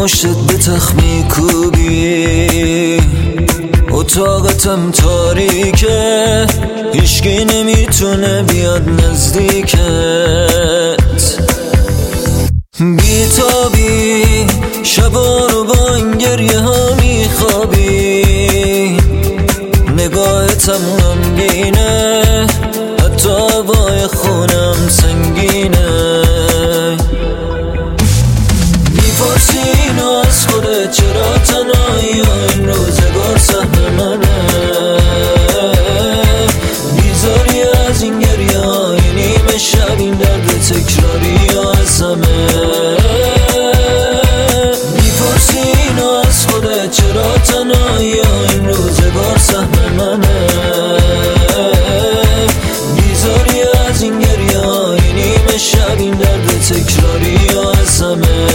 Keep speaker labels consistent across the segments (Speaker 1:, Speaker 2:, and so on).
Speaker 1: مشتت به تخت میکوبی، اتاقتم تاریکه، هیچکی نمیتونه بیاد نزدیکت. بیتابی شبا رو با این گریه ها میخوابی، نگاهتم غمگینه، حتی هوای خونم سنگینه. میپرسی اینو از خودت چرا تنهایی و این روزگار سهم منه، بیزاری از این گریه های نیمه شب، این درد تکراری یا از همه. میپرسی اینو از خودت چرا تنهایی و این روزگار سهم منه، بیزاری از این گریه های نیمه شب، این درد تکراری یا از همه.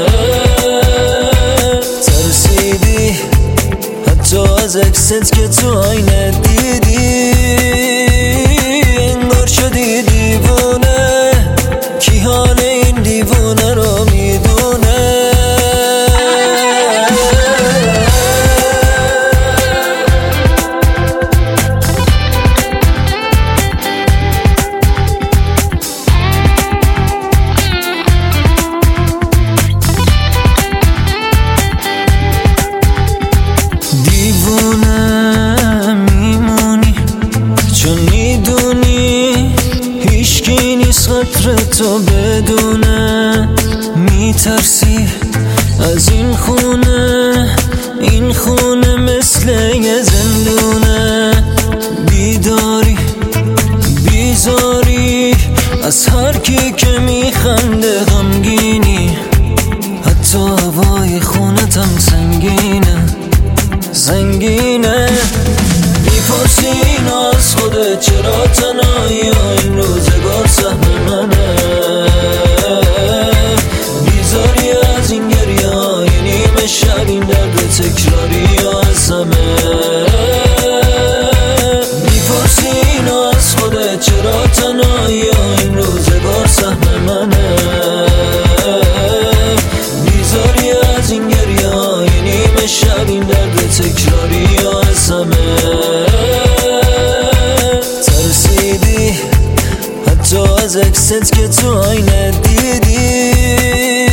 Speaker 1: ترسیدی حتی از عکست که تو آینه دیدی، انگار شدی دیوونه، کی حال این دیوونه رو میدونه. دیوونه میمونی چون میدونی هیچکی نیست قدر تو بدونه. میترسی از این خونه مثل یه زندونه. بیداری بیزاری از هر کی که میخنده، غمگینی حتی هوای خونتم سنگینه. میپرسی اینو از خودت چرا تنهایی و این روزگار سهم منه، بیزاری از این گریه های نیمه شب، این درد تکراری یا از همه. میپرسی اینو از خودت چرا تنهایی و این روزگار سهم منه، بیزاری از این گریه های نیمه شب، این درد تکراری یا از همه. ترسیدی حتی از عکست که تو آینه دیدی،